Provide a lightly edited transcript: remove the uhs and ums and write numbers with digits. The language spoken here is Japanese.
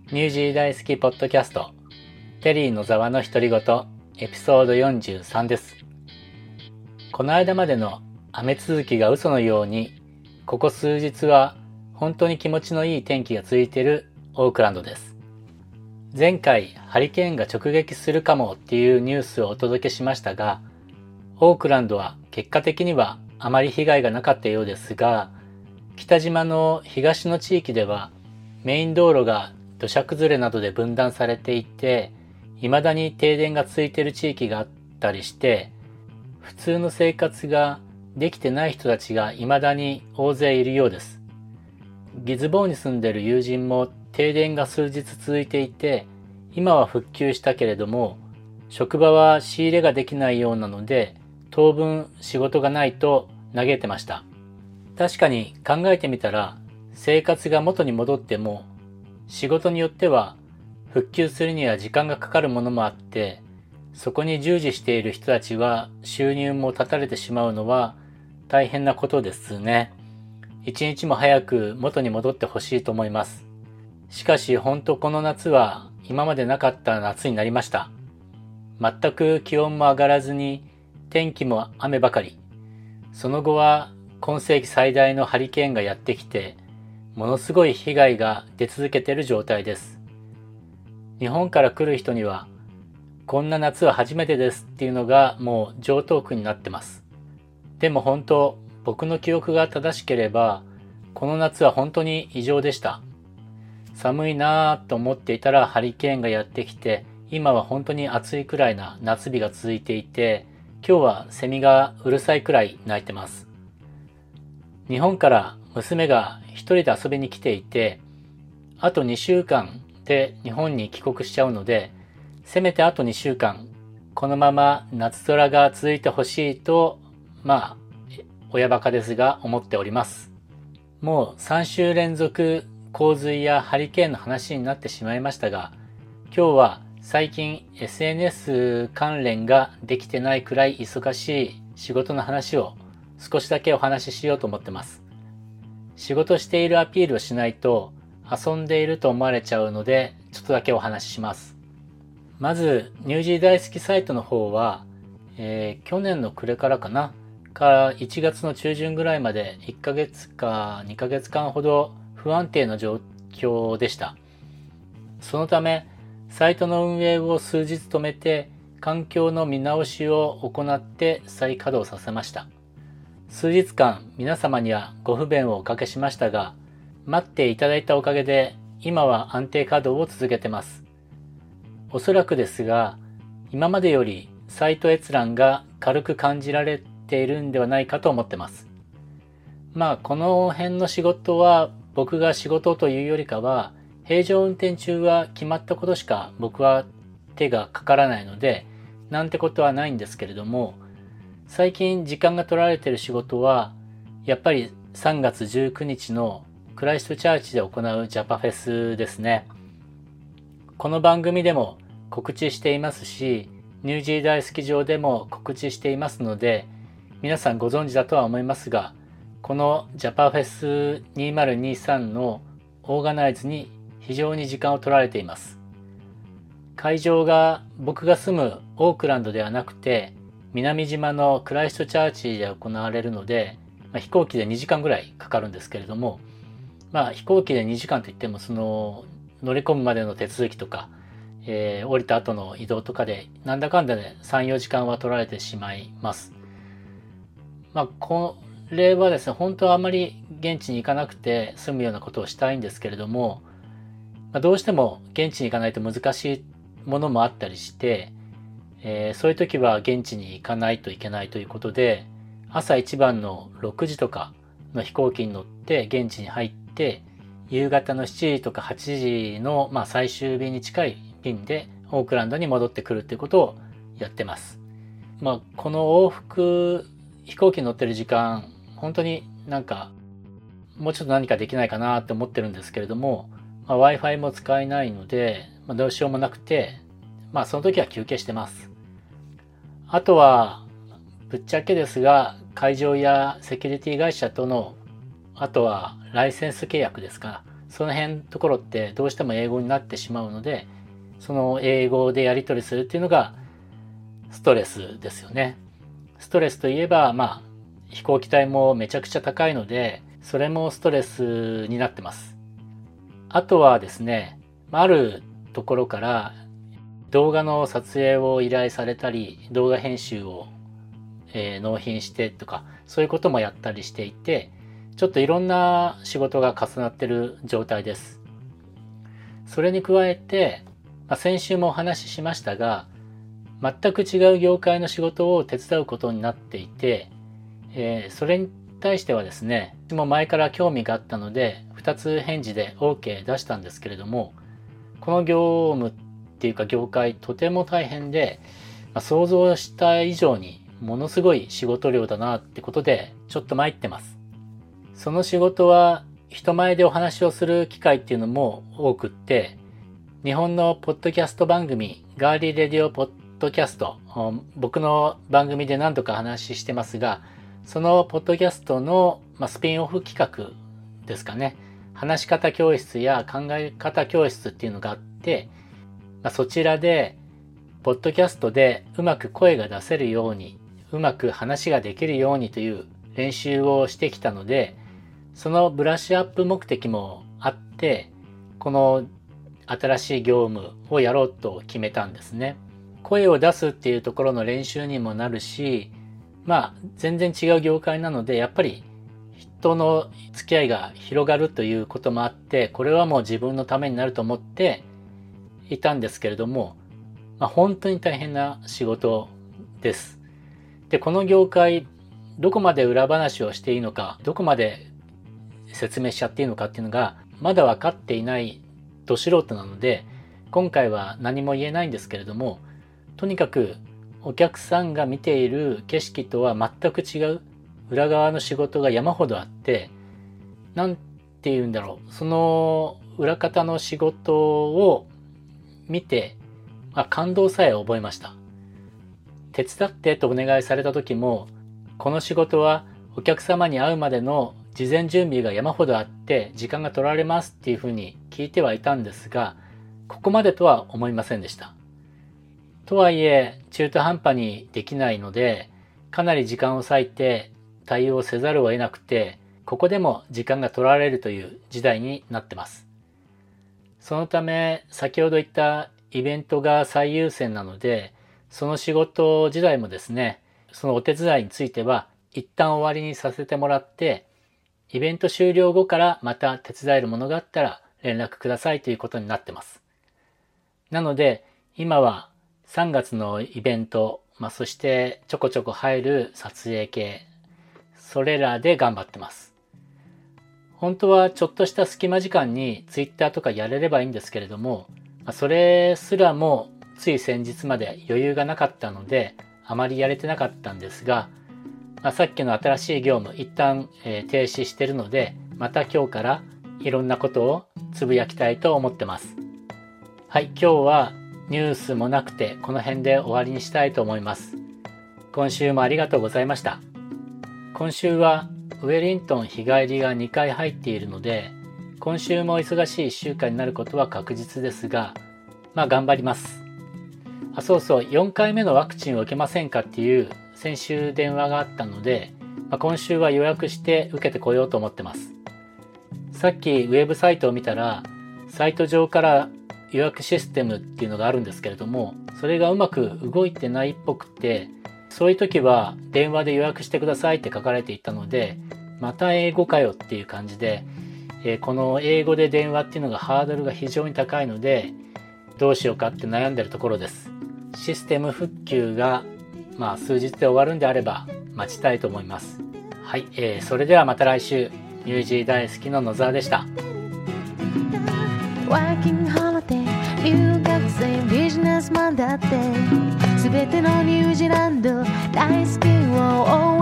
ニュージー大好きポッドキャスト、テリーのざわの独り言、エピソード43です。この間までの雨続きが嘘のように、ここ数日は本当に気持ちのいい天気が続いているオークランドです。前回ハリケーンが直撃するかもっていうニュースをお届けしましたが、オークランドは結果的にはあまり被害がなかったようですが、北島の東の地域ではメイン道路が土砂崩れなどで分断されていて、未だに停電が続いている地域があったりして、普通の生活ができてない人たちが未だに大勢いるようです。ギズボーに住んでいる友人も停電が数日続いていて、今は復旧したけれども、職場は仕入れができないようなので、当分仕事がないと嘆いてました。確かに考えてみたら、生活が元に戻っても、仕事によっては復旧するには時間がかかるものもあって、そこに従事している人たちは収入も断たれてしまうのは大変なことですね。一日も早く元に戻ってほしいと思います。しかし本当この夏は今までなかった夏になりました。全く気温も上がらずに天気も雨ばかり。その後は今世紀最大のハリケーンがやってきて、ものすごい被害が出続けている状態です。日本から来る人には、こんな夏は初めてですっていうのがもう常套句になってます。でも本当、僕の記憶が正しければ、この夏は本当に異常でした。寒いなぁと思っていたらハリケーンがやってきて、今は本当に暑いくらいな夏日が続いていて、今日はセミがうるさいくらい鳴いてます。日本から娘が一人で遊びに来ていて、あと2週間で日本に帰国しちゃうので、せめてあと2週間、このまま夏空が続いてほしいと、親バカですが思っております。もう3週連続洪水やハリケーンの話になってしまいましたが、今日は最近 SNS 関連ができてないくらい忙しい仕事の話を少しだけお話ししようと思ってます。仕事しているアピールをしないと遊んでいると思われちゃうので、ちょっとだけお話しします。まず、ニュージー大好きサイトの方は、去年の暮れからかなから1月の中旬ぐらいまで1ヶ月か2ヶ月間ほど不安定な状況でした。そのため、サイトの運営を数日止めて、環境の見直しを行って再稼働させました。数日間皆様にはご不便をおかけしましたが、待っていただいたおかげで今は安定稼働を続けてます。おそらくですが、今までよりサイト閲覧が軽く感じられているんではないかと思ってます。この辺の仕事は僕が仕事というよりかは、平常運転中は決まったことしか僕は手がかからないので、なんてことはないんですけれども、最近時間が取られている仕事は、やっぱり3月19日のクライストチャーチで行うジャパフェスですね。この番組でも告知していますし、ニュージー大好き上でも告知していますので、皆さんご存知だとは思いますが、このジャパフェス2023のオーガナイズに非常に時間を取られています。会場が僕が住むオークランドではなくて、南島のクライストチャーチで行われるので、飛行機で2時間ぐらいかかるんですけれども、飛行機で2時間といっても乗り込むまでの手続きとか、降りた後の移動とかでなんだかんだで3、4時間は取られてしまいます。これはですね、本当はあまり現地に行かなくて済むようなことをしたいんですけれども、どうしても現地に行かないと難しいものもあったりして、そういう時は現地に行かないといけないということで、朝一番の6時とかの飛行機に乗って現地に入って、夕方の7時とか8時の最終便に近い便でオークランドに戻ってくるっていうことをやってます。この往復飛行機に乗ってる時間、本当にもうちょっと何かできないかなって思ってるんですけれども、Wi-Fi も使えないので、どうしようもなくて、その時は休憩してます。あとは、ぶっちゃけですが、会場やセキュリティ会社との、あとはライセンス契約ですか。 その辺のところってどうしても英語になってしまうので、その英語でやり取りするっていうのがストレスですよね。ストレスといえば、飛行機代もめちゃくちゃ高いので、それもストレスになってます。あとはですね、あるところから動画の撮影を依頼されたり、動画編集を、納品してとか、そういうこともやったりしていて、ちょっといろんな仕事が重なってる状態です。それに加えて、先週もお話ししましたが、全く違う業界の仕事を手伝うことになっていて、それに対してはですね、もう前から興味があったので、2つ返事で OK 出したんですけれども、この業務っていうか業界とても大変で、想像した以上にものすごい仕事量だなってことでちょっと参ってます。その仕事は人前でお話をする機会っていうのも多くって、日本のポッドキャスト番組ガーリーレディオポッドキャスト、僕の番組で何度か話してますが、そのポッドキャストのスピンオフ企画ですかね、話し方教室や考え方教室っていうのがあって、そちらでポッドキャストでうまく声が出せるように、うまく話ができるようにという練習をしてきたので、そのブラッシュアップ目的もあって、この新しい業務をやろうと決めたんですね。声を出すっていうところの練習にもなるし、全然違う業界なので、やっぱり人の付き合いが広がるということもあって、これはもう自分のためになると思っていたんですけれども、本当に大変な仕事です。で、この業界、どこまで裏話をしていいのか、どこまで説明しちゃっていいのかっていうのが、まだ分かっていないど素人なので、今回は何も言えないんですけれども、とにかくお客さんが見ている景色とは全く違う裏側の仕事が山ほどあって、なんて言うんだろう、その裏方の仕事を見て、感動さえ覚えました。手伝ってとお願いされた時も、この仕事はお客様に会うまでの事前準備が山ほどあって時間が取られますっていうふうに聞いてはいたんですが、ここまでとは思いませんでした。とはいえ中途半端にできないので、かなり時間を割いて対応せざるを得なくて、ここでも時間が取られるという時代になってます。そのため先ほど言ったイベントが最優先なので、その仕事自体もですね、そのお手伝いについては一旦終わりにさせてもらって、イベント終了後からまた手伝えるものがあったら連絡くださいということになってます。なので今は3月のイベント、そしてちょこちょこ入る撮影系、それらで頑張ってます。本当はちょっとした隙間時間に Twitter とかやれればいいんですけれども、それすらもつい先日まで余裕がなかったのであまりやれてなかったんですが、さっきの新しい業務一旦、停止してるので、また今日からいろんなことをつぶやきたいと思ってます。はい、今日はニュースもなくてこの辺で終わりにしたいと思います。今週もありがとうございました。今週はウェリントン日帰りが2回入っているので、今週も忙しい1週間になることは確実ですが、頑張ります。そうそう、4回目のワクチンを受けませんかっていう先週電話があったので、今週は予約して受けてこようと思ってます。さっきウェブサイトを見たら、サイト上から予約システムっていうのがあるんですけれども、それがうまく動いてないっぽくて、そういう時は電話で予約してくださいって書かれていたので、また英語かよっていう感じで、この英語で電話っていうのがハードルが非常に高いので、どうしようかって悩んでるところです。システム復旧が数日で終わるんであれば待ちたいと思います。はい、それではまた来週。ニュージー大好きの野沢でした。 ワーキングホリデー、留学生、ビジネスマンだって、すべてのニュージーランド大好きを